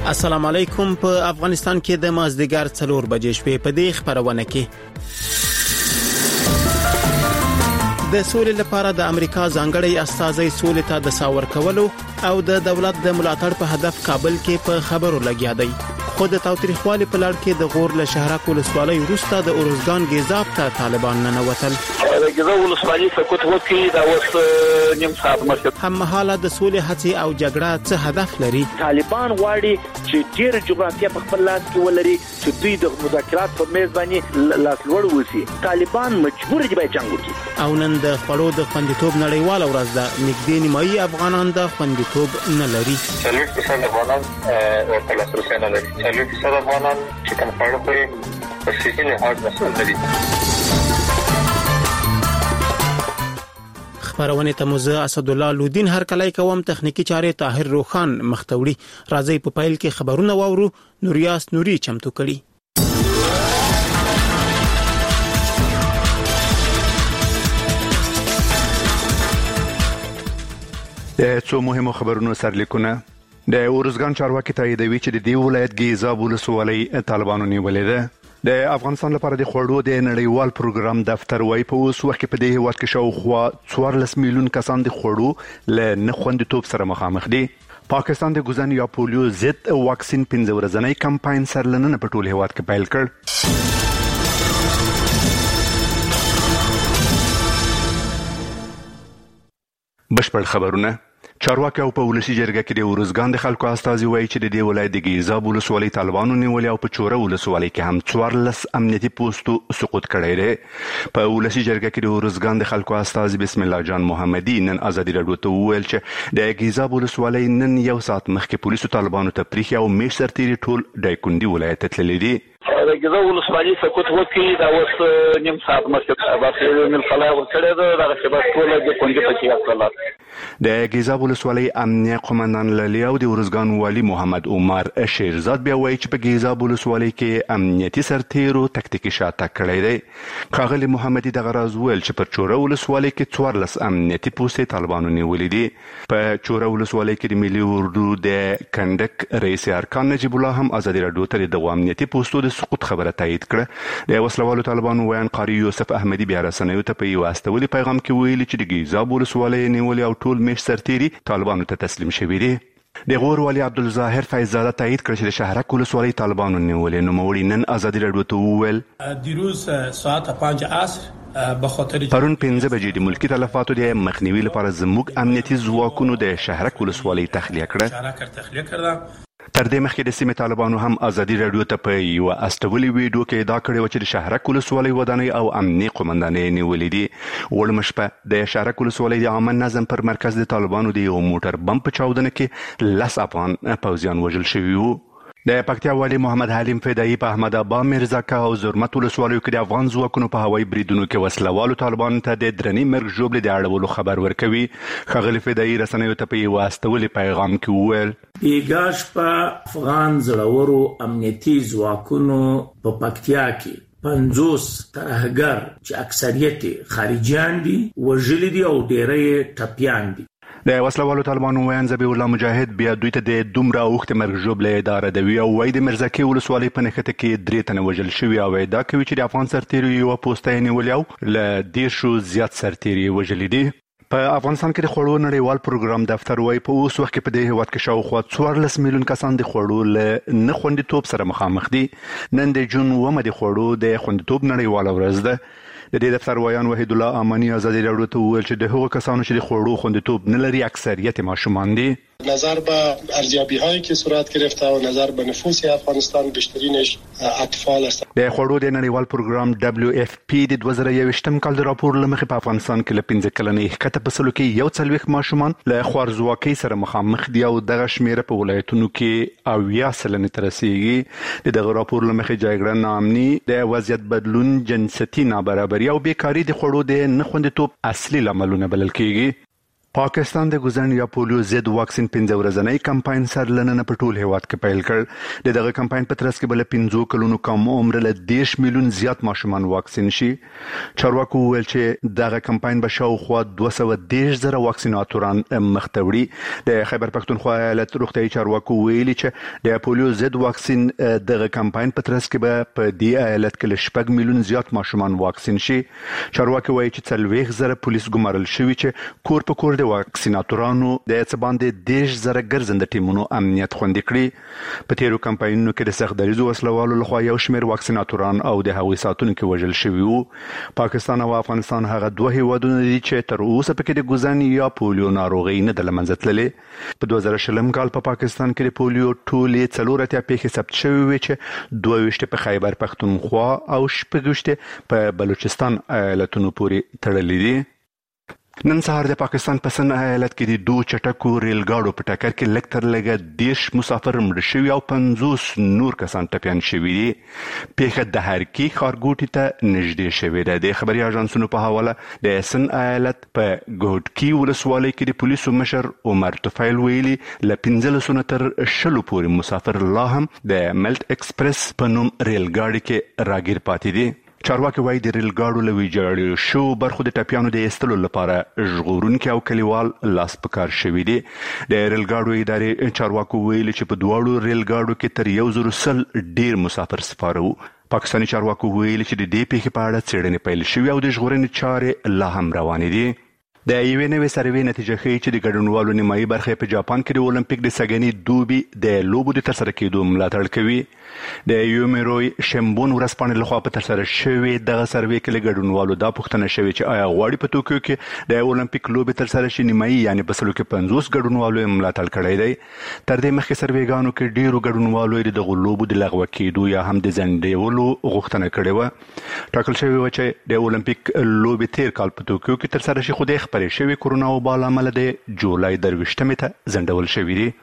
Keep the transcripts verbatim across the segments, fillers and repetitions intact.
السلام علیکم. په افغانستان کې د مازدیګر څلور بجې شپې په دې خبرونه کې د سولې لپاره د امریکا ځانګړی استازی سولې ته د ساور کولو او د دولت د ملاتړ په هدف کابل کې په خبرو لګیا دی. خو د تاوتریخوالي په لړ کې د غور له شهرک ولسوالۍ وروسته د اورزګان ګیزاب ته طالبان ننوتل. د ګیزاب ولسوالۍ سقوط وکړي دا اوس نیم ساعت مخکې. هم مهاله د سولې هڅې او جګړه څه هدف لري؟ طالبان غواړي چې ډېر جغرافیه په خپل لاس کې ولري چې دوی د مذاکرات په میز باندې لاس لوړ وسی. طالبان مجبور دي چې جنگ وکړي. او نن د خړو د خوندیتوب نړیواله ورځ ده. نږدې نیمایي افغانان د خوندیتوب نه لري. څلور فیصد افغانان او تلاسرسي نه لري. څلور فیصد افغانان چې کوم خړو کوي په سیاسي لحاظ مسؤل دي. خبرونه ته موزه اسد الله لودین هر کله کوم تخنیکی چارې طاهر روخان مختوړي. راځي په پایل کې خبرونه واورو. نوریاس نوري چمتو کړي. د څو مهمو خبرونو سرلیکونه. د اورزګان چارواکي تاییدوي چې د دې ولایت ګیزاب ولسوالۍ طالبانو نیولې ده. د افغانستان لپاره د خوړو د نړیوال پروګرام دفتر وايي په اوس وخت کې په دې هیواد کې شاوخوا څوارلس میلیون کسان د خوړو له نخوندیتوب سره مخامخ دي. پاکستان د ګوزن یا پولیو ضد واکسین پنځه ورځنی کمپاین سرلننه په ټول هیواد کې پیل کړ. بشپړ خبرونه. چارواکي او په ولسی جرګه کې د اورزګان د خلکو استازي وایي چې د دې ولایت د ګیزاب ولسوالۍ طالبانو نیولې او په چوره ولسوالۍ کې هم څوارلس امنیتي پوسټو سقوط کړی دی. په ولسی جرګه کې د اورزګان د خلکو استازي بسم الله جان محمدي نن ازادي راډیو ته وویل چې د ګیزاب ولسوالۍ نن یو ساعت مخکې پولیسو طالبانو ته پریخي او میش سرتيري ټول دایکندي ولایت ته تللي دي. د ګیزاب ولسوالۍ سقوط وکړي دا اوس نیم ساعت مخکې باسي مل خلا ورکړی دی. دا چې ټول د کندي په کې د ګیزاب ولسوالۍ امنیه قومندان للی او د اورزګان والی محمد عمر شیرزاد بیا وایي چې په ګیزاب ولسوالۍ کې امنیتي سرتیرو تکتیکي شاتګ کړی دی. ښاغلي محمدي دغه راز ویل چې پر چوره ولسوالۍ کې څوارلس امنیتي پوستې طالبانو نیولې دي. په چوره ولسوالۍ کې د ملي اردو د کندک رئیس ارکان نجیب الله هم ازادي راډیو ته د امنیتي پوستو د سقوط خبره تایید کړه. د وسلوالو طالبانو ویان قاری یوسف احمدي بیا رسنیو ته په یو استولي پیغام کې ویلي چې د ګیزاب ولسوالۍ نیولې او ټول میش سرتيري طالبانو ته تسلیم شوي دي. د غور والی عبدالظاهر فیضزاده تایید کړ چې د شهرک ولسوالۍ طالبانو نیولې. نوموړي نن ازادي راډیو ته وویل دیروز ساعت پنج عصر به خاطر پرون پنځه بجې د ملکی تلفاتو د مخنیوي لپاره زموږ امنیتي ځواکونو د شهرک ولسوالۍ تخلیه کړه. تر دې مخکې د سیمې طالبانو هم ازادي راډیو ته په یو استولي ویډیو کې ادعا کړې و چې د شهرک ولسوالۍ ودانۍ او امنیه قومندانۍ نیولې دي. وړمه شپه د شهرک ولسوالۍ د عامه نظم پر مرکز د طالبانو د یو موټر بم په چاودنه کې لس افغان پوځیان وژل شوي وو. د پکتیا والی محمد حلیم فدایی په احمد ابا میرزکه او زرمت ولسوالیو کې د افغان ځواکونو په هوایي بریدونو کې وسلوالو طالبانو ته د درنې مرګ ژوبلې د اړولو خبر ورکوي. ښاغلي فدایی رسنیو ته په یو استولي پیغام کې وویل بیګاش په افغان زړورو امنیتي ځواکونو په پکتیا کې پنځوس ترهګر چې اکثریت خارجيان دي وژلي دي او ډېری ټپيان دي. د وسلوالو طالبانو ویان ذبیح الله مجاهد بیا دوی ته د دومره اوښتې مرګ ژوبلې اداره دوي او وایي د مرزکې ولسوالۍ په نښته کې درې تنه وژل شوي او ادعا کوي چې د افغان سرتیرو یوه پوسته یې نیولې او له دېرشو زیات سرتیري یې وژلي دي. په افغانستان کې د خوړو نړیوال پروګرام دفتر وايي په اوس وخت کې په دې هیواد کې شاوخوا څوارلس میلیون کسان د خوړو له نه خوندیتوب سره مخامخ دي. نن د جون اوومه د خوړو د خوندیتوب نړیواله ورځ ده. د دې دفتر ویان وحید الله امانی ازادي راډیو ته وویل چې د هغو کسانو چې د خوړو خوندیتوب نه لري اکثریت ماشومان دي. نظر به ارزیابی هایی که صورت گرفته و نظر به نفوس افغانستان بیشترینش اطفال است. د خوړو د نړیوال پروګرام دبلیو اف پی د دوه زره یوویشتم کال د راپور لمخې په افغانستان کې له پنځه کلنې ښکته په سلو کې یو څلوېښت ماشومان له خوارځواکۍ سره مخامخ دي او دغه شمیره په ولایتونو کې اویا سلنې ته رسیږي. د دغه راپور لمخې جګړه، ناامني، د وضعیت بدلون، جنسیتي نابرابري او بیکاري د خوړو د نه خوندیتوب اصلي لاملونه بلل کېږي. پاکستان د ګوزن یا پولیو ضد واکسین پنځه ورځنی کمپاین سرلننه په ټول هیواد کې پیل کړ. دغه کمپاین په ترڅ کې بل پنځه کلونو کم عمر له دیش میلیون زیات ماشومان واکسین شي. چارواکو ویل چې دغه کمپاین به شاوخوا دوه سوه دیش زره واکسیناتوران مختوړي. د خیبر پښتونخوا ایالت روغتیايي چارواکو ویلي چې د پولیو ضد واکسین دغه کمپاین په ترڅ کې به په دې ایالت کې شپږ میلیون زیات ماشومان واکسین شي. چارواکو وایي چې څلوېښت زره پولیس ګمارل شوي چې کور په کور د واکسیناتورانو د څباندې دیش زره ګرځنده ټیمونو امنیت خوندي کړی. په تیرو کمپاینونو کې د سخت دریزو وسلوالو لخوا یو شمېر واکسیناتوران او د هغوی ساتونکو وژل شوي وو. پاکستان او افغانستان هغه دوه هیوادونه دي چې تر اوسه پکې د ګوزن یا پولیو ناروغي نه د لمنځه تللې. په دوه زره شلم کال په پاکستان کې د پولیو ټولې څلور اتیا پیښې ثبت شوې وې چې دوه ویشت په خیبر پښتونخوا او شپږ ویشت په بلوچستان ایالتونو پورې تړلې دي. نن سهار د پاکستان په سن ایالت کې د دوه چټکو ریل ګاډو په ټکر کې لږ تر لږه دیش مسافر مړه شوي او پنځوس نور کسان ټپیان شوي دي. پیښه د هرکی ښارګوټي ته نږدې شوې ده. د خبري اژانسونو په حواله د سن ایالت په ګوډکی ولسوالۍ کې د پولیسو مشر عمر طفیل ویلي له پنځلسو تر شلو پورې مسافر لا هم د ملت ایکسپریس په نوم ریل ګاډي کې راګیر پاتې دي. چارواکي وایي د ریل ګاډو له ویجاړو شو برخو د ټپیانو د ایستلو لپاره ژغورونکي او کلیوال لاس په کار شوي دي. د ریل ګاډو ادارې چارواکو ویلي چې په دواړو ریل ګاډو کې تر یو زرو سل ډیر مسافر سپاره وو. پاکستاني چارواکو ویلي چې د دې پیښې په اړه څېړنې پیل شوې او د ژغورنې چارې لا هم روانې دي. د یوې نوې سروې نتیجه ښیي چې د ګډونوالو نیمایي برخه په جاپان کې د اولمپیک د سږني دوبي د لوبو د ترسره کېدو ملاتړ کوي. د یومیروي شمبون ورځپاڼې لخوا په ترسره شوې دغه سروې کې له ګډونوالو دا پوښتنه شوې چې آیا غواړي په توکیو کې د اولمپیک لوبې ترسره شي. نیمایي یعنې په سلو کې پنځوس ګډونوالو یې ملاتړ کړی دی. تر دې مخکې سروېګانو کې ډېرو ګډونوالو یې د دغو لوبو د لغوه کېدو یا هم د ځنډولو غوښتنه کړې وه. ټاکل شوې وه چې د اولمپیک لوبې تیر کال په توکیو کې ترسره شي، خو د خپرې شوې کرونا وبا له امله د جولای درویشتمې ته ځنډول شوي دي.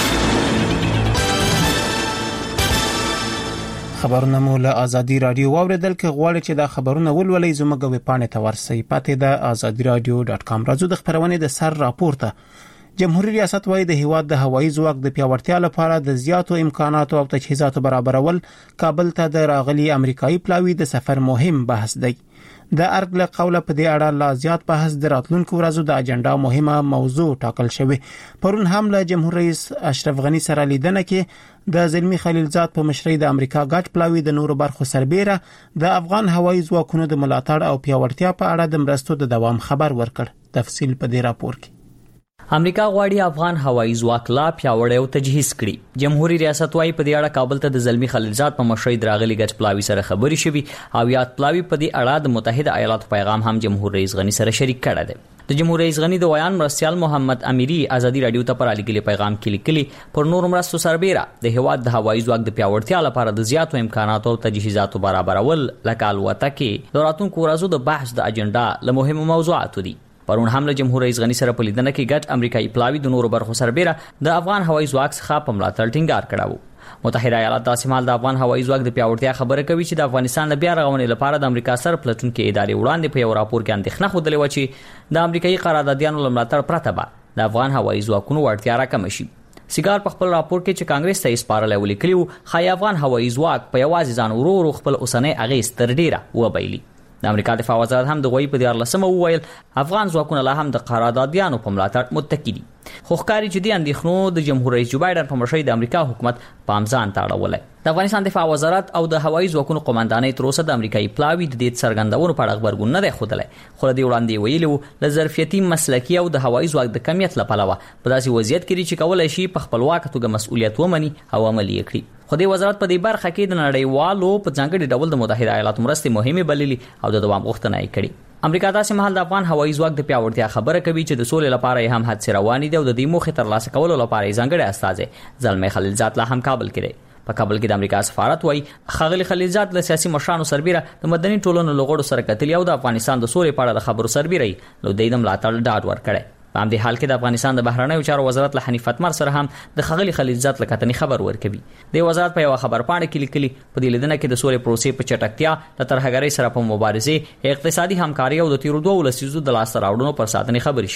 خبرونه مو له آزادي رادیو واوریدل. کې غواړئ چې دا خبرونه ولولئ زموږ ویب پاڼې ته ورسئ. پاتې د آزادي رادیو ډاټ کام. راځو د خبرونې د سر راپورته. جمهوریت ریاست وايي د هیواد د هوایي ځواک د پیاوړتیا لپاره د زیاتو امکاناتو او تجهیزاتو برابرول کابل ته د راغلي امریکایي پلاوي د سفر مهم بحث دی. د ارګ له قوله په دې اړه لا زیات بحث د راتلونکو ورځو د اجنډا مهمه موضوع ټاکل شوی. پرون هم له جمهور رئیس اشرف غنی سره لیدنه کې د زلمی خلیلزاد په مشرۍ د امریکا ګډ پلاوي د نورو برخو سربېره د افغان هوایي ځواکونو د ملاتړ او پیاوړتیا په اړه د مرستو د دوام خبر ورکړ. تفصیل په دې راپور کې. امریکا غواړي افغان هوایي ځواک لا پیاوړی او تجهیز کړي. جمهوریت ریاست وايي په دې اړه کابل ته د زلمی خلیلزاد په مشرۍ دراغلي ګډ پلاوي سره خبري شوي او یاد پلاوي په دې اړه د متحده ایالاتو پیغام هم جمهور رئیس غنی سره شریک کړی دی. د جمهور رئیس غنی د ویان مرستيال محمد امیری آزادي رادیو ته پر اړیکلي پیغام کې لیکلي پر نور مرستو سربېره د هواد د هوایي ځواک د پیاوړتیا لپاره د زیاتو امکاناتو او تجهیزاتو برابرول لکه الوتکې د راتلونکو ورځو د بحث د اجنډا له مهمو موضوعاتو دي. پرون هم له جمهور رئیس غنی سره په لیدنه کې ګډ امریکایي پلاوي د نورو برخو سربېره د افغان هوایي ځواک څخه په ملاتړ ټینګار کړو. متحده ایالات داسې مهال د افغان هوایي ځواک د پیاوړتیا خبره کوي چې د افغانستان د بیا رغونې لپاره د امریکا سره پلټونکو ادارې وړاندې په یو راپور کې اندېښنه خوده لوي چې د امریکایي قراردادیانو ملاتړ پرته به د افغان هوایي ځواکونو وړتیا راکم شي. سیګار په خپل راپور کې چې کانګرس ته سپارل ولیکلیو خای افغان هوایي ځواک په یوازې ځان ورو ورو خپل اوسنۍ اغیز تر ډیره وبایلی. د امریکا دفاع وزارت هم د غوي په دیار لسمه وویل افغان ځواکونه لا هم د قراردادیانو په ملاتړ متکی دي. خو ښکاري چې د اندېښنو د جمهور رئیس جو بایدن په مشرۍ د امریکا حکومت پامځان تاړولای. د افغانستان دفاع وزارت او د هوایي ځواکونو قومندانۍ تر اوسه د امریکایي پلاوي د دې څرګندونو په اړه خبرګون نه دی ښودلی، خو د دې وړاندې ویلي له ظرفیتي مسلکي او د هوایي ځواک د کمیت له پلوه په داسې وضعیت کې چې کولای شي په خپلواکه توګه مسؤلیت ومني او عملي کړي. خو د وزارت په دې برخه کې د نړیوالو په ځانګړي ډول د متحده ایالاتو مرستې مهمه بللي او د دوام غوښتنه یې کړې. امریکا داسې مهال د افغان هوایي ځواک د پیاوړتیا خبره کوي چې د سولې لپاره هم هڅې روانې دي او د دې موخې ترلاسه کولو لپاره یې ځانګړی استازی زلمی خلیلزاد لا هم کابل کې دی. په کابل کې د امریکا سفارت وايي خغلی خلیلزاد له سیاسي مشرانو سربېره د مدني ټولنو لغړو سره کتلي او د افغانستان د سولې په اړه د خبرو سربېره له دې د ملاتړ ډاډ ورکړي. په همدې حال کې د افغانستان د بهرنیو چارو وزارت له حنیف اتمر سره هم د خغلی خلیلزاد له کتنې خبر ورکوي. د وزارت په یو خبر پاڼه کې لیکلي په دې لیدنه کې د سولې پروسې په چټکتیا د ترهګرۍ سره په مبارزې اقتصادي همکاري او د تیرو دوه لسیزو د لاس راوړنو پر ساتنې خبرې شوې.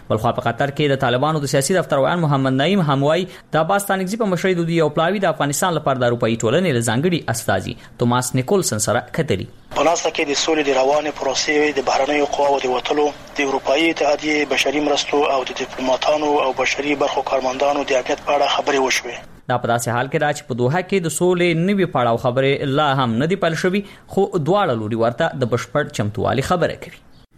بلخوا په قطر کې د طالبانو د سیاسي دفتر ویان محمد نعیم هموای د عباس ستانکزي په مشرۍ د یو پلاوی د افغانستان لپاره د اروپאי ټولنې له ځانګړي استازي توماس نیکولسن سره کتري. په ناسته کې د سولې د روانې پروسې د بهرنیو قواو د وټلو د اروپאי اتحادیې بشري مرستو او د ډیپلوماټانو او بشري برخو کارمندانو د امنیت په اړه خبرې وشوې. دا په داسې حال کې راځي په دوحه کې د سولې نوي پړاو خبرې لا هم نه دی پیل شوی خو دواړه لوري ورته د بشپړ چمتووالي خبره کوي.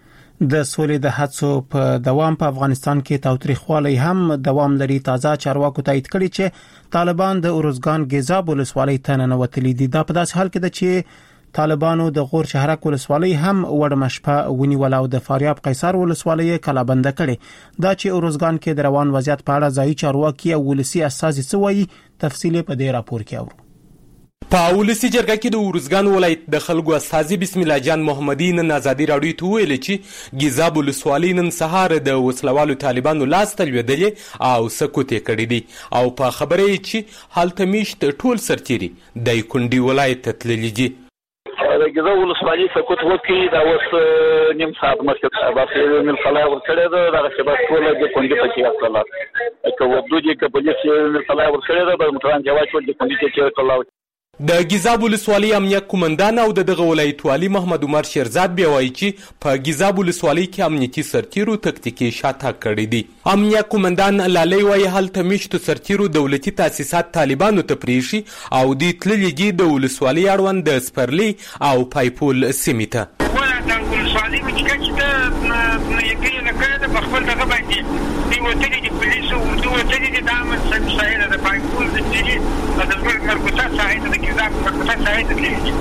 د سولې د هڅو په دوام په افغانستان کې تاوتریخوالی هم دوام لري. تازه چارواکو تایید کړي چې طالبان د اورزګان ګیزاب ولسوالۍ ته ننوتلي دي. دا په داسې حال کې ده چې طالبانو د غور شهرک ولسوالۍ هم وړمشپه ونیول او د فاریاب قیصر ولسوالۍ کلابند کړي. دا چې اورزګان کې د روان وضعیت په اړه ځایي چارواکي او ولسی اساسي سوي تفصیل په دې راپور کې اورو. په ولسی جرګه کې د اورزګان ولایت د خلکو استازي بسم الله جان محمدي نن آزادي راډیو ته ویل چې ګیزاب ولسوالۍ نن سهار د وسلوالو طالبانو لاس تلویدلې او سکوت کړي دي او په خبره یې چې هلته میشت ټول سرتيري د کندي ولایت ته تللي دي. د ګیزاب ولسوالۍ سکوت وکړي دا اوس نیم ساعت مخکې باسي مل خلای ورکړی ده دا چې بس ټول د کندي په کې اصله که ودو دي که پولیس مل خلای ورکړی ده به متران جواز ټول د کندي کې اصله. د ګیزاب ولسوالۍ امنیت قومندان او د دغه ولایت والی محمد عمر شیرزاد بیا وایي چې په ګیزاب ولسوالۍ کې امنیتي سرتیرو تکتیکي شاتګ کړی دي. امنیت قومندان لالی وایي هلته میشتو سرتیرو دولتي تاسیسات طالبانو ته پریښي او دوی تللي دي د ولسوالۍ اړوند د سپرلي او پایپول سیمې ته. د ولسوالۍ مچکه چې ده یقین نه کړی ده په خپل دغه باندې دوی وتلي دي پولیسو دوی وتلي دي دا امن ساحله د پایپول د تیري د مرکزه ساحله د ګیزاب مرکزه ساحله د تیري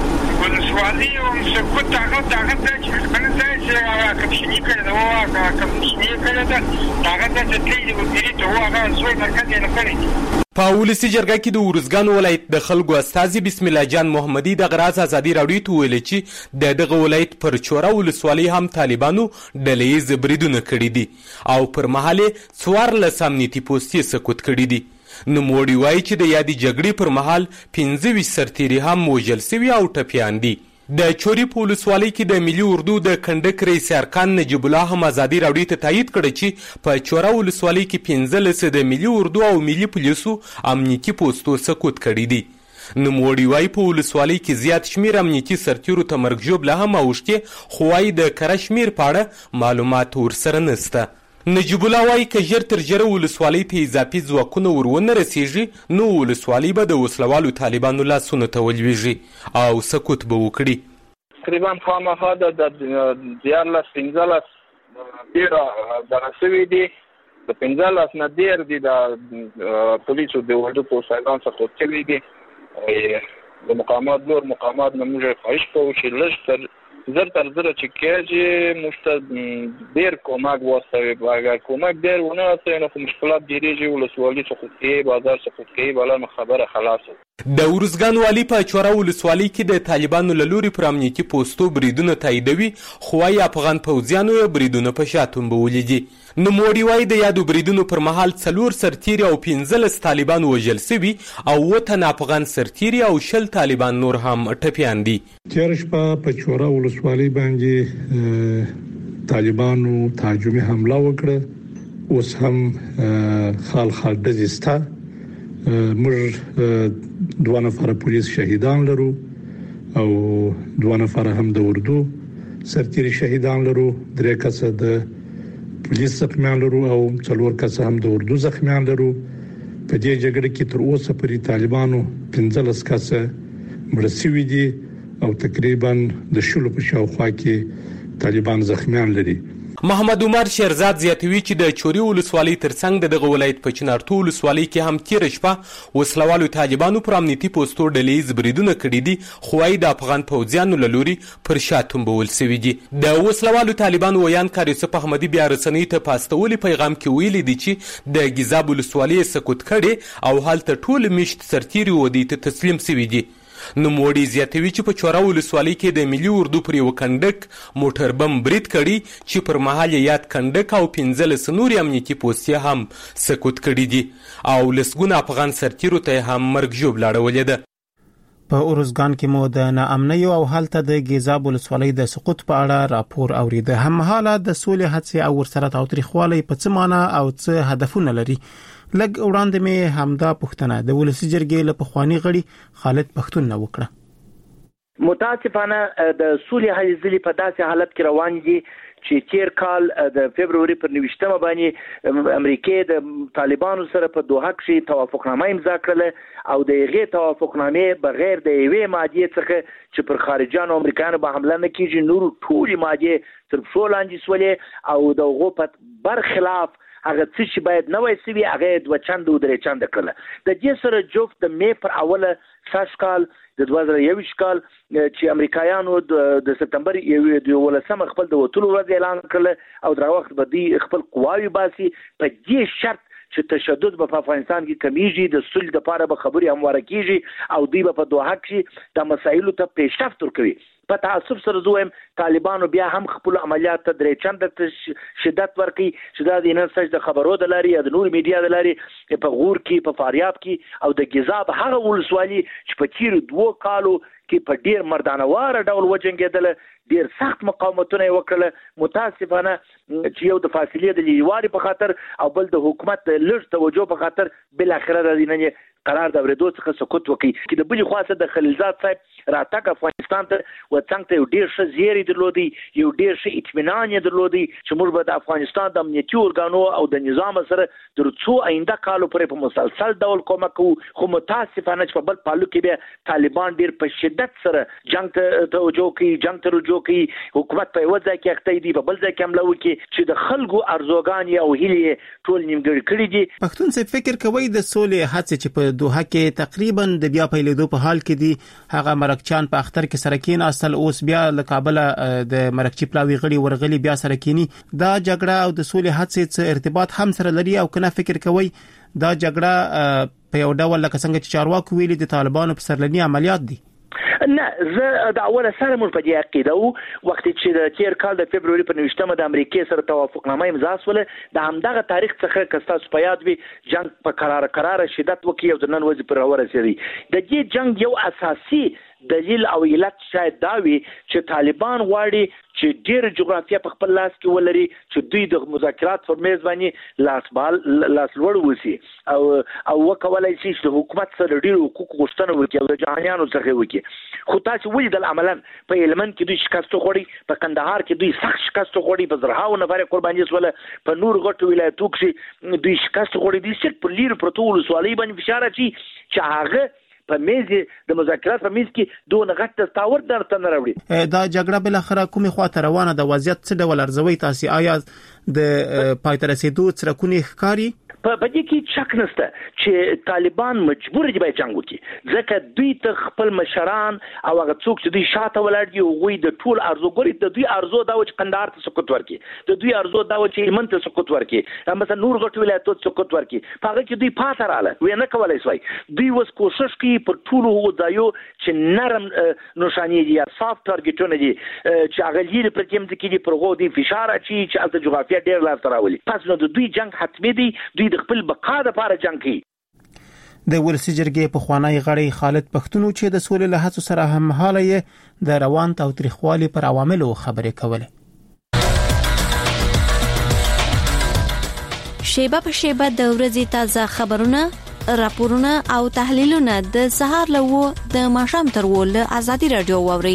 ولسوالۍ او سکوت هغه دغه چې بل ځای چې کمشني کړی ده او کمشني کړی ده هغه د تللی د تیري ته هغه زوی مرکز یې نه کړی. په ولسی جرګه کې د اورزګان ولایت د خلکو استازي بسم الله جان محمدي د غراز آزادي راډیو ته ویل چې د دغه ولایت پر چوره ولسوالۍ هم طالبانو ډلهیز بریدونه کړي دي او پر مهال څوارلس امنیتي پوستې سقوط کړي دي. نوموړي وایي چې د یادې جګړې پر مهال پنځه ویشت سرتیري هم وژل سوي او ټپیان دي. د چوري په ولسوالۍ کې د ملي اردو د کنډک رئیس ارکان نجیب الله هم آزادي راډیو ته تایید کړی چې په چوره ولسوالۍ کې پنځلس د ملي اردو او ملي پولیسو امنیتي پوستو سقوط کړي دي. نوموړي وایي په ولسوالۍ کې زیات شمیر امنیتي سرتیرو ته مرګ ژوبله هم اوښتې خو وایي د کره شمیر په اړه معلومات ورسره نشته. نجیب الله وایي که ژر تر ژره ولسوالۍ ته اضافي ځواکونه ور ونه رسیږي نو ولسوالۍ به د وسلوالو طالبانو لاسونو ته ولویږي او سقوط به وکړي. تقریبا خامخا د دیارلس پنځلس ډېره دغه سوي دي د پنځلس نه ډېر دي د پولیسو د وردو پوسټان سقوط شوي دي. د مقامات نور مقامات نه موږ خواهش کوو چې لږ تر زر تر زره چې کېږي موږ ته ډېر کومک واستوي. اگر کومک ډېر ونه واستوي نو خو مشکلات ډېرېږي ولسوالي سقوط کوي بازار سقوط کوي بله نو خبره خلاصه. د اورزګان والي په چوره ولسوالۍ کې د طالبانو له لوري پر امنیتي پوستو بریدونه تاییدوي خو وایي افغان پوځیانو یې بریدونه په شا ټومبولي دي. نوموړي وایي د یادو بریدونو پر مهال څلور سرتیري او پنځلس طالبان وژل سوي او اووه تنه افغان سرتیري او شل طالبان نور هم ټپیان دي. تېره شپه په چوره ولسوالۍ باندې طالبانو تهاجمي حمله وکړه. اوس هم خال خال ډزې سته. موږ دوه نفره پولیس شهیدان لرو او دوه نفره هم د اردو سرتیري شهیدان لرو. درې کسه د پولیس زخمیان لرو او څلور کسه هم د اردو زخمیان لرو. په دې جګړه کې تر اوسه پورې طالبانو پنځلس کسه مړه شوي دي او تقریبا د شلو په شاوخوا کې طالبان زخمیان لري. محمد عمر شیرزاد زیاتوي چې د چوري ولسوالۍ ترڅنګ د دغه ولایت په چنارتو ولسوالۍ کې هم تیره شپه وسلوالو طالبانو پر امنیتي پوستو ډلهیز بریدونه کړي دي خو وایي د افغان پوځیانو له لوري پر شا ټومبول سوي دي. د وسلوالو طالبانو ویان کار یوسف احمدي بیا رسنۍ ته په استولي پیغام کې ویلي دي چې د ګیزاب ولسوالۍ سقوط کړي او هلته ټول میشت سرتیري ودی ته تسلیم سوي دي. نوموړي زیاتوي چې په چوره ولسوالۍ کې د ملي اردو پر یو کنډک موټر بم برید کړي چې پر مهال یاد کنډک او پنځلس نورې امنیتي پوستې هم سقوط کړي دي او لسګونه افغان سرتیرو ته هم مرګ ژوبله اړولې ده. په اورزګان کې مو د ناامنۍ او حالت د ګیزاب ولسوالۍ د سقوط په اړه راپور اوریده. هم حالت د سولې هڅې او ورسره تاوتریخوالي په څه معنی او څه هدفونه لري. لږ وړاندې مې همدا پوښتنه د ولسی جرګې له پخوانی غړي خالد پښتون نه وکړه. متاسفانه د سولې هلې ځلې په داسې حالت کې روان دي چې تیر کال د فبرवरी پر نوشتمه باندې امریکا د طالبانو سره په دوحه کې توافقنامه امضا کړله او د هغې توافقنامې بغیر د یوې مادې څخه چې پر خارجيانو امریکایانو به حمله نه کیږي نور ټول مادې تر څو لاندې سولې او د هغو په برخلاف هغه څه چې باید نه وای سوي هغه د وچند او درې چند کړل. د دې سره جوفت د می پر اوله ساس کال د دوه زره یوویشت کال چې امریکایانو د سپتمبر یولسمه خپل د وټولو ورځ اعلان کړل او دا وخت به دی خپل قواوی باسي په دې شرط چې تشدد په افغانستان کې کمیږي د صلح لپاره به خبري همواره کیږي او دوی په دوحه کې د مسایلو ته پیشرفت ورکوي. په تاسف سره زویم طالبانو بیا هم خپل عملیات ته درې چند شدت ورکي چې دا د نن سج د خبرو د لاري د نور میډیا د لاري په غور کې په فاریاب کې او د ګیزاب هغه ولسوالي چې په تیر دوه کالو کې په ډیر مردانوار ډول وجنګیدل ډیر سخت مقاومتونه وکړل. متاسفانه چې یو د فاصلې د لیواري په خاطر او بل د حکومت لږ توجه په خاطر بل اخره د دینه قرار د ورېدو څخه سقوط وکړي چې د بلی خاصه د خلیلزاد صاحب راتګ افغانستان ته وڅنګ ته ډیر ښه زیری درلودي یو ډیر ښه اطمینان درلودي چې موږ به د افغانستان د امنیتي ارګانو او د نظام سره تر څو آینده کالو پورې په مسلسل ډول کومک کوو. خو متاسفانه چې په بل پالو کې به طالبان ډیر په شدت سره جنگ ته توجه کوي جنگ ته رجوع کوي. حکومت په یو ځای کې اخته دي په بل ځای کې حمله وکړي چې د خلکو ارزوګان او هیلې ټول نیمګړي کړي دي. پښتون څه فکر کوي د سولې هڅې چې په دوحه کې تقریبا د بیا پیلېدو په حال کې دي هغه مرکچان په اختر کې سره کېن اصل اوس بیا له کابل د مرکچی پلاوی غړي ورغلي بیا سره کېنی دا جګړه او د سولې هڅې څه ارتباط هم سره لري او کنه فکر کوي دا جګړه په یو ډول لکه څنګه چې چارواکو ویلي د طالبانو په سرلنی عملیات دي؟ نه زه د اوله سره مونږ په دې عقیده وو وخت چې د تیر کال د فبرवरी په نوشتمه د امریکا سره توافقنامه امضا شوله د همدغه تاریخ څخه کستا سپیاد وی جنگ په قرار قرار شدت وکي او د نن ورځې پر ورسېږي. د دې جنگ یو اساسي دلیل او علت شاید دا وي چې طالبان غواړي چې ډیر جغرافیه په خپل لاس کې ولري چې دوی د مذاکرات پر میز باندې لاس بال لاس لوړ وسی او او وکولای شي چې حکومت سره ډیر حقوق غوښتنه وکړي او د جهانیانو څخه وکړي. خو تاسو ولې د عملاً په هلمند کې دوی شکست خوړي په کندهار کې دوی سخت شکست خوړي په زرهاو نفر قرباني شول په نور غټو ولایتو کې دوی شکست خوړي دي چې په لیر پروتول سوالي باندې فشار اچي چې هغه په میز د مذاکرات په میز کې دوه غټ تاور درته نه راوړي. دا جګړه بل اخره کومه خواته روانه د وضعیت څه ډول ارزوي تاسو آیا د پایتر رسیدو څرکونی ښکاری؟ په دې کې شک نشته چې طالبان مجبور دي به جنگ وکړي ځکه دوی ته خپل مشران او هغه څوک چې دوی شاته ولاړ دي او د ټول ارزوګوري د دوی ارزو دا و چې قندهار ته سقوط ورکړي د دوی ارزو دا و چې هلمند ته سقوط ورکړي مثلا نور غټ ولایتو ته سقوط ورکړي هغه کې دوی پاتې رااله وې نه کولای شوی دوی وس کوشش کوي پر ټول هغو ځایو چې نرم نشانې دي یا صاف ټارګټونه دي چې هغه لري پر کوم ځای کې پر غو دي فشار اچي چې الته جغرافیه ډیر لاس راولي پس نو د دوی جنگ حتمي دي دوی د خپل بقا لپاره جنگ کوي. د ولسی جرګې په خوانی غړي خالد پښتون چې د سولې له هڅو سره هم حاله د روان تاوتریخوالي پر عواملو خبرې کوله. شیبه په شیبه د ورځې تازه خبرونه راپورونه او تحلیلونه د سهار له د ماښام تر ول ازادي رادیو ووري.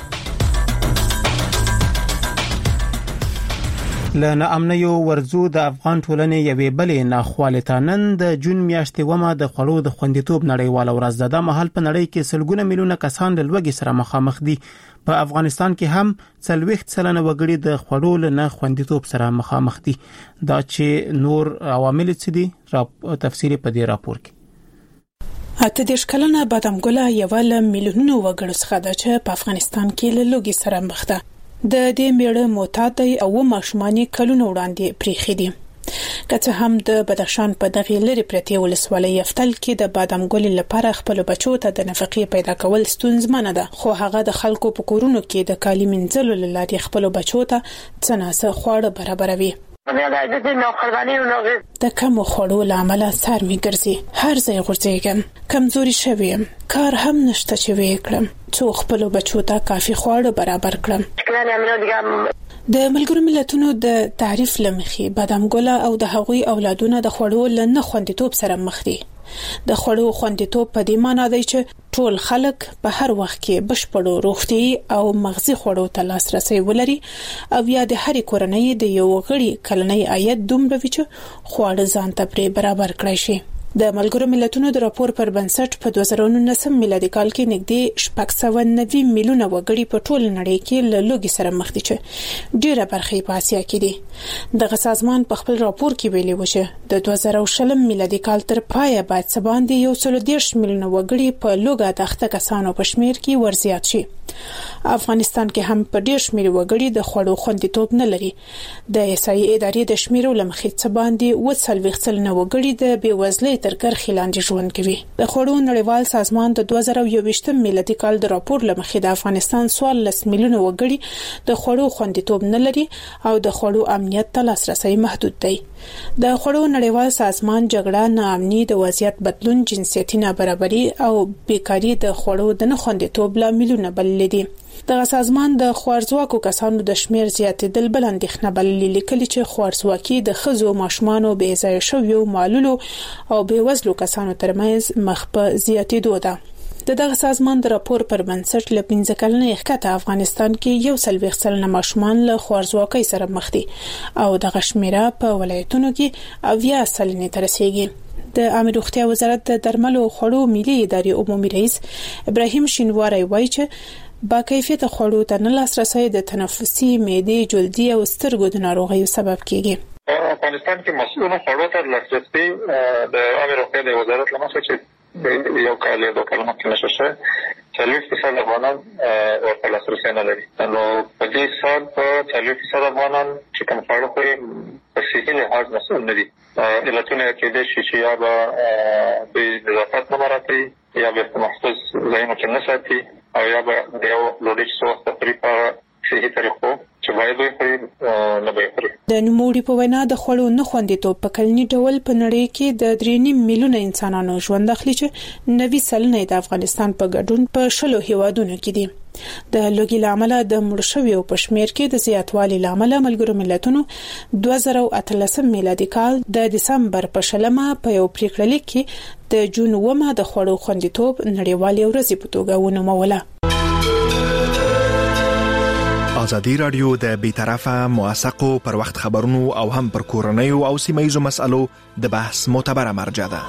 لنه امنیو ورزو د افغان ټولنې یوې بلې ناخوالتانن د جون میاشتې ومه د خړو د خوندیتوب نړیواله ورځ ده. د محل په نړۍ کې سلګونه میلیونه کسان د لوګي سره مخامخ دي. په افغانستان کې هم څلويخت سلنه وګړي د خړو نه خوندیتوب سره مخامخ دي. دا چې نور عوامل څه دي را تفصیلی په دې راپور کې. اته دیش کلنه بادامګله یو ل میلیونونو وګړو څخه ده چې په افغانستان کې له لوګي سره مخ ده. د دې میړه معتاد او ماشومانی کلونه وړاندې پریخي دي. کته هم د بدخشان په دغه لری پرتی ولسوالۍ یفتل کې د بادامګل لپاره خپل بچو ته د نفقې پیدا کول ستونزمنه ده خو هغه د خلکو په کورونو کې د کالی منځلو لارې خپل بچو ته څناسه خواړه برابروي. د کم خوړو لامل سر می ګرځي، هر ځای غورځېږم، کمزوري شوم، کار هم نشته چې وکړم څو خپل بچو ته کافي خواړه برابر کړم. د ملګرو ملتونو د تعریف لمخې بادام ګل او د هغوی اولادونه د خوړو لنه خوندیتوب سره مخ دي. د خوړو خوندیتوب په دې معنی دی چې ټول خلک په هر وخت کې بشپړو روغتي او مغذي خوړو ته لاسرسي ولري او یا د هر کورنۍ د یو غړي کلنۍ عاید دومره وي چې خواړه ځان ته پرې برابر کړی شي. د ملګرو ملتونو د راپور پر بنسټ په دوه زره نولس میلادي کال کې نږدې شپږ سوه نوي میلیونه وګړي په ټول نړۍ کې له لوږې سره مخ دي چې ډیره برخه په اسیا کې دي. دغه سازمان په خپل راپور کې ویلي و چې د دوه زره شلم میلادي کال تر پایه باید سباندې یو سل دیرش میلیونه وګړي په لوږه د اخته کسانو په شمیر کې ورزیات شي. افغانستان کې هم په ډیر شمیر وګړي د خوړو خوندیتوب نه لري. د ایسای ادارې د شمیرو لمخې سباندې و څلوېښت سلنه وګړي د بیوزلۍ تر کرښې لاندې ژوند کوي. د خوړو نړیوال سازمان د دوه زره یوویشتم میلادي کال د راپور لمخې د افغانستان څوارلس میلیونه وګړي د خوړو خوندیتوب نه لري او د خوړو امنیت ته لاسرسي محدود دی. د خوړو نړیوال سازمان جګړه، ناامني، د وضعیت بدلون، جنسیتي نابرابري او بیکاري د خوړو د نه خوندیتوب لاملونه بللي دي. دغه سازمان د خوارزواکو کسانو د شمیر زیاتېدل بل اندېښنه بللي، لیکلي چې خوارزواکي د ښځو، ماشومانو، بې ځایه شویو، معلولو او بېوزلو کسانو ترمنځ مخ په زیاتېدو ده. د دغه سازمان د راپور پر بنسټ له پنځه کلنې ښکته افغانستان کې یو څلوېښت سلنه ماشومان له خوارزواکۍ سره مخ دي او دغه شمیره په ولایتونو کې اویا سلنې ته رسیږي. د عامه روغتیا وزارت د درملو او خوړو ملي ادارې عمومي رئیس ابراهیم شینواری وایي چې با کیفیت خوړو ته نه لاسرسي د تنفسي، معدې، جلدي او سترګو د ناروغیو سبب کیږي. افغانستان کې مسؤل خوړو ته لاسرسي د عامه روغتیا د وزارت لمخې چې یو کال یو کال مخکې نشو شوی څلوېښت فیصد افغانان ورته لاسرسي نه لري. نو په دې سال په څلوېښت فیصد افغانان چې کوم خواړه خوري په صحي لحاظ مسؤل نه دي. علتونه کېدای شي چې یا به د نظافت نه مراعتوي، یا به په محفوظ ځایونو کې نه ساتي، او یا به د یو ډوډۍ چې څه وخت خوري په صحي طریقو چې باید وي خوري نه به خوري. د نوموړي په وینا د خوړو نه خوندیتوب په کلني ډول په نړۍ کې د درې نیم میلیونه انسانانو ژوند اخلي چې نوي سلنه د افغانستان په ګډون په شلو هیوادونو کې دي. د لوګي لامل د مړ شویو په شمیر کې د زیاتوالي لامل ملګرو ملتونو دوه زره اتلسم میلادي کال د دسمبر په شلمه په یو پریکړه لیک کې د جون اوومه د خوړو خوندیتوب نړیوالې ورځې په توګه ونوموله. ازادي رادیو د بیطرفه موثقو پر وخت خبرونو او هم پر کورنیو او سیمایي مسالو د بحث معتبره مرجع ده.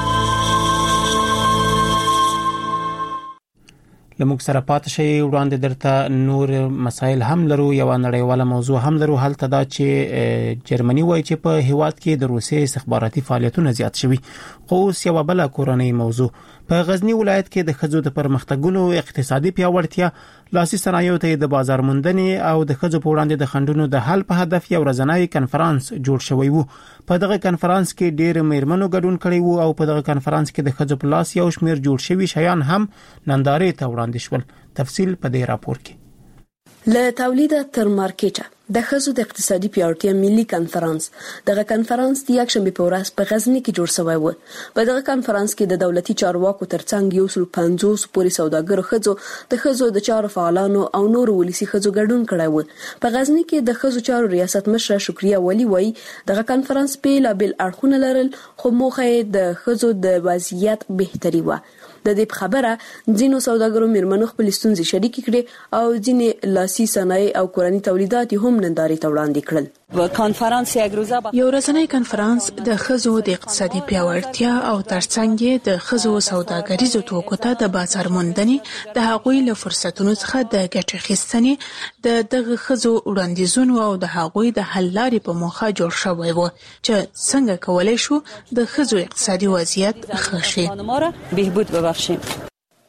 لموږ سره پات شي وړاندې درته نور مسایل هم لرو. یو نړیواله موضوع هم لرو. حالت دا چې جرمني وایي چې په هیواد کې د روسي استخباراتي فعالیتونه زیات شوي. خو اوس یو بل کورنۍ موضوع په غزنی ولایت کې د ښځو د پرمختګونو اقتصادي پیاوړتیا، لاسي صنایعو ته د بازار موندنې او د ښځو په وړاندې د خنډونو د حل په هدف یو ورځنی کنفرانس جوړ شوی وو. په دغه کنفرانس کې ډېر میرمنو ګډون کړی وو او په دغه کنفرانس کې د ښځو په لاس یو شمېر جوړ شوي شیان هم نندارې ته وړاندې شول. تفصیل په دې راپور کې. له تولید تر مارکیټه د ښځو د اقتصادي پیاوړتیا ملي کنفرانس. دغه کنفرانس د یکشنبه په ورځ په غزنی کې جوړ شوی و. په دغه کنفرانس کې د دولتي چارواکو ترڅنګ یو سل پنځوس پورې سوداګرو ښځو، د ښځو د چارو فعالانو او نور ولسی ښځو ګډون کړی و. په غزنی کې د ښځو چارو ریاست مشره شکریا ولی وای دغه کنفرانس په لابل اړخونه لرل، خو موخه د ښځو د وضعیت بهتري و. د دې خبره ځینو سوداګرو میرمنو خپل ستونزې شریک کړي او ځینې لاسي صنایع او کورني تولیدات هم نندارې ته وړاندې کړل. یو ورځنی کنفرانس د ښځو د اقتصادي پیاوړتیا او ترڅنګ د ښځو سوداګریزو توکو ته د بازار موندنې، د هغوی له فرصتونو څخه د ګټې اخیستنې، د دغه ښځو وړاندیزونو او د هغوی د حل لارې په موخه جوړ شوی و چې څنګه کولای شو د ښځو اقتصادي وضعیت ښه شي.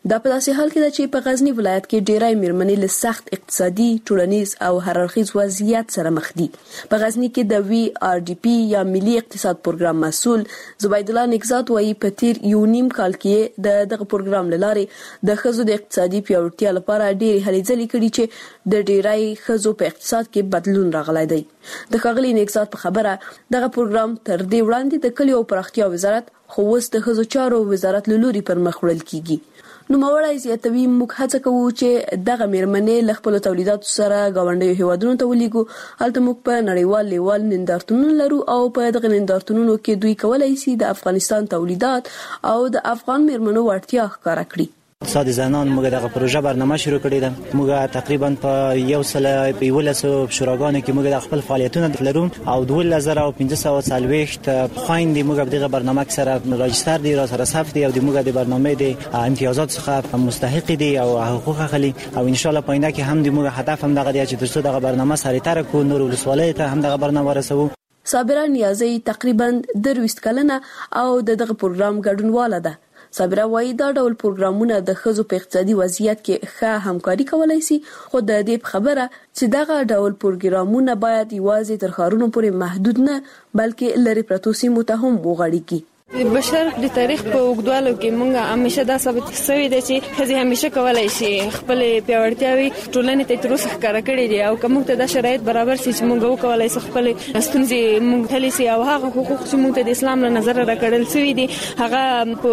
دا په داسې حال کې ده چې په غزنی ولایت کې ډېری میرمنې له سخت اقتصادي، ټولنیز او هررخیز وضعیت سره مخ دي. په غزنی کې د وی آر ډي پی یا ملي اقتصاد پروګرام مسؤل زبید الله نگزاد وايي په تیر یو نیم کال کې د دغه پروګرام لاره د ښځو د اقتصادي پیاوړتیا لپاره ډېری هلې ځلې کړي چې د ډېری ښځو په اقتصاد کې بدلون راغلی دی. د ښاغلي نگزاد په خبره دغه پروګرام تر دې وړاندې د کلیو پراختیا وزارت خو اوس د ښځو چارو وزارت له لوري پر مخ وړل کیږي. نوموړی زیاتوي موږ هڅه کوو چې دغه میرمنې له خپلو تولیداتو سره ګاونډیو هیوادونو ته ولیږو. هلته موږ په نړیوال لیول نندارتونونه لرو او په دغه نندارتونونو کې دوی کولی شي د افغانستان تولیدات او د افغان میرمنو وړتیا ښکاره کړي. اقتصاد زنان موږ دغه پروژه برنامه شروع کړې ده. موږ تقریبا په یو سل په ولسو شوراګانو کې موږ د خپل فعالیتونه لرو او دوه هزار او پنځه سوه څلوېښت خويندې موږ دغه برنامه کې سره راجستر دي، را سره ثبت دي او د موږ د برنامه د امتیازات څخه مستحق دي او حقوق اخلي او ان شاء الله پاینده کې هم د موږ هدف هم دغه دی چې ترڅو دغه برنامه سره تر کو نور ولسوالۍ ته هم دغه برنامه ورسوو. صابره نیازی تقریبا درويست کلنه او دغه پروګرام ګډونواله ده. صابره وايي دا ډول پروګرامونه د ښځو په اقتصادي وضعیت کې ښه همکاري کولای شي، خو د دې خبره چې دغه ډول پروګرامونه باید یوازې تر ښارونو پورې محدود نه بلکې لري پرتو سیمو ته هم وغوړېږي. د بشر د تاریخ په اوږدوالو کې موږ همیشه دا ثابت شوی دی چې ښځې همیشه کولای شي خپل پیاوړتیاوي ټولنې ته تر اوسه ښکاره کړي دي او که موږ ته دا شرایط برابر شي چې موږ وکولای شو خپل ستونزې موږ حل شي او هغه حقوق چې موږ ته د اسلام له نظره راکړل شوي دي هغه په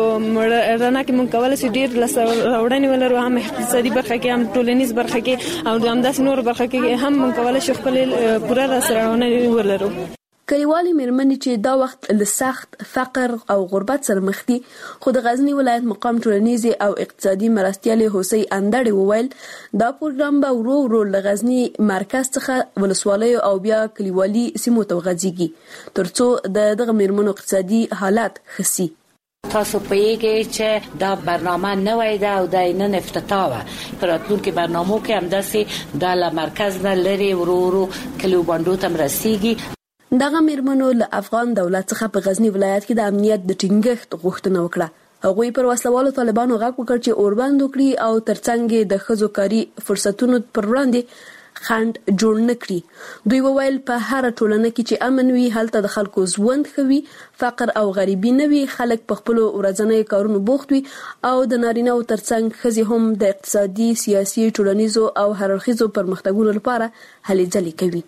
رڼا کې موږ کولای شو ډېر لاسته راوړنې ولرو، هم اقتصادي برخه کې هم ټولنیز برخه کې او همداسې نور برخه کې هم موږ کولای شو خپل پوره لاسته راوړنې ولرو. کلیوالي میرمنې چې دا وخت له سخت فقر او غربت سره مخ دي، خو د غزنی ولایت مقام ټولنیز او اقتصادي مرستیال حسین اندړ وویل دا پروګرام به ورو ورو له غزنی مرکز څخه ولسوالۍ او بیا کلیوالي سیمو ته وغځيږي ترڅو د دغه میرمنو اقتصادي حالت ښه شي. تاسو پوهیږئ چې دا برنامه نوې ده او د نن افتتاح و په راتلونکي برنامو کې همداسې د مرکز نه لري ورو ورو کلیو باندو ته رسیږي. دغه میرمنو له افغان دولت څخه په غزنی ولایت کې د امنیت د ټینګښت غوښتنه وکړه. هغوی پر وسلوالو طالبانو غږ وکړ چې اوربند وکړي او ترڅنګ د ښځو کاري فرصتونو پر وړاندې خنډ جوړ نه کړي. دوی وویل په هر ټولنه کې چې امن وي هلته د خلکو ژوند ښه وي، فقر او غریبي نه وي، خلک په خپلو ورځنیو کارونو بوخت وي او د نارینه‌و ترڅنګ ښځې هم د اقتصادي، سیاسي، ټولنیزو او هررخیزو پرمختګونو لپاره هلې ځلې کوي.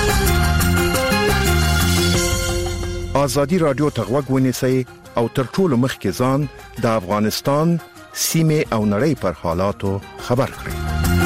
آزادی رادیو ته غوږ ونیسئ او تر ټولو مخکې ځان د افغانستان سیمې او نړۍ پر حالاتو خبر کړئ.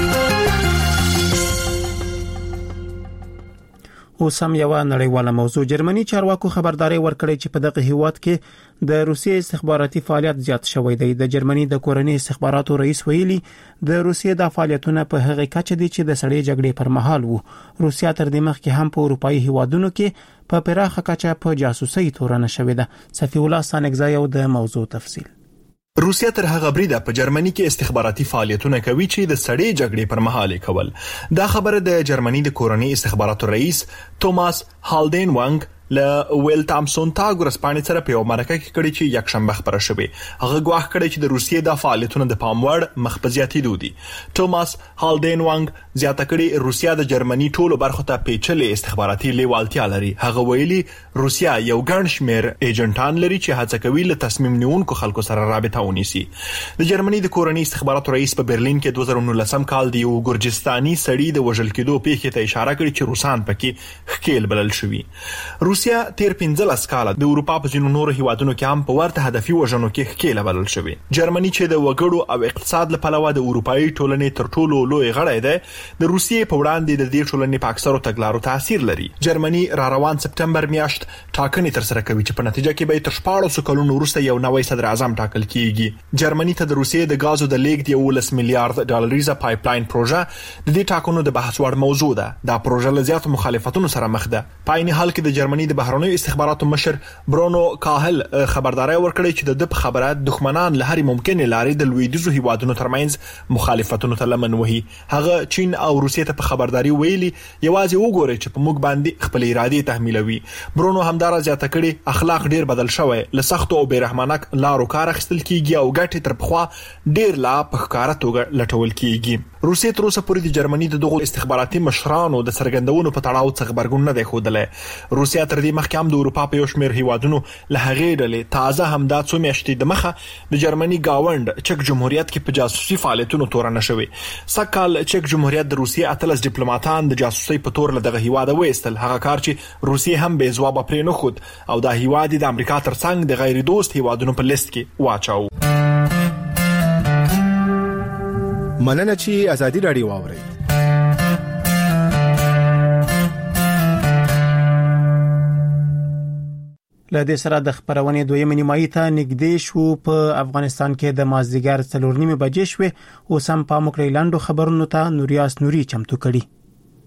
اوس هم یو نړیواله موضوع. جرمني چارواکو خبرداري ورکړې چې په دغه هیواد کې د روسیې استخباراتي فعالیت زیات شوی دی. د جرمني د کورنۍ استخباراتو رئیس ویلي د روسیې د فعالیتونو په هغه کچه دي چې د سړې جګړې پر مهال وو. روسیا تر دې مخکې هم په اروپאי هیوادونو کې په پراخه کچه په جاسوسي تورنه شوې ده. صفی الله سانګزای او د موضوع تفصیل. روسیا تر هغه بریده په جرمني کې استخباراتي فعالیتونه کوي چې د سړې جګړې پر مهال کول. دا خبره د جرمني د کورنۍ استخباراتو رئیس توماس هالدن وانګ له ویل تامسون تاګ ورسپانې سره په یو مرکه کې کړي چې یک شنبه خبره شوه. هغه ګواښ کړي چې د روسیې د فعالیتونو د پاموړ مخ په زیاتېدو دي. توماس هالدن وانګ زیاته کړي روسیا د جرمني ټولو برخو ته پیچلې استخباراتي لیوالتیا لري. هغه ویلي روسیا یو ګڼ شمېر ایجنټان لري چې هڅه کوي له تصمیم نیونکو خلکو سره رابطه ونیسي. د جرمني د کورنۍ استخباراتو رئیس په برلین کې دوه زره نولسم کال د یو ګورجستاني سړي د وژل کېدو پیښې ته اشاره کړې چې روسان پکې ښکیل بلل شوي. روسیا تیر پنځلس کاله د اروپا په ځینو نورو هیوادونو کې هم په ورته هدفي وژنو کې ښکیل بلل شوي. جرمني چې د وګړو او اقتصاد لپاره د اروپאי ټولنې تر ټولو لوی غړی دی، د روسیې په وړاندې د دې ټولنې په اکثرو تګلارو تاثیر لري. جرمني را روان سپتمبر میاشت ټاکنې تر سره کوي چې په نتیجه کې به تر شپاړسو کلونو وروسته یو نوی صدر اعظم ټاکل کیږي. جرمني ته د روسیې د غازو د لیږد یولس میلیارډ ډالریزه پایپلاین پروژه د دې ټاکنو د بحث وړ موضوع ده. دا پروژه له زیاتو مخالفتونو سره مخ ده. په عین حال کې د جرمني جرمني د بهرنیو استخباراتو مشر برونو کاهل خبرداري ورکړې چې د خبره دښمنان له هرې ممکنه لارې د لویدیزو هیوادونو ترمنځ مخالفتونو ته لمن وهي. هغه چین او روسیې ته په خبرداري ویلي یوازې وګورئ چې په موږ باندې خپل اراده تحمیلوي. برونو همدارا زیاته کړي اخلاق ډیر بدل شوی، لسختو او بیرحمانه لارو کار اخیستل کیږي او ګټې تر پخوا ډیر لا په ښکارا توګه لټول کیږي. روسیې تر اوسه پورې د جرمني د دغو استخباراتي مشرانو د څرګندونو په تړاو څه خبرګون نه دی ښودلی. روسیا تر دې مخکې هم د اروپا په یو شمېر هیوادونو له هغې ډلې تازه همدا څو میاشتې د مخه د جرمني گاونډ چک جمهوریت کې په جاسوسي فعالیتونو تورنه شوی. سکهال چک جمهوریت د روسیې اتلس ډیپلوماټان د جاسوسي په تور له دغه هیواده وایستل، هغه کار چې روسیې هم بې ځوابه پرې نه ښود او دا هیواد د امریکا ترڅنګ د غیر دوست هیوادونو په لیست کې واچاو. مننه چې ازادي رادیو واوري. لدې سره د خبرونې دویمه نیمایي ته نږدې شو. په افغانستان کې د مازدیګر څلور نیمه بجې شوې او سم په مکرې لاندو خبرونو ته نوریاس نوري چمتو کړي.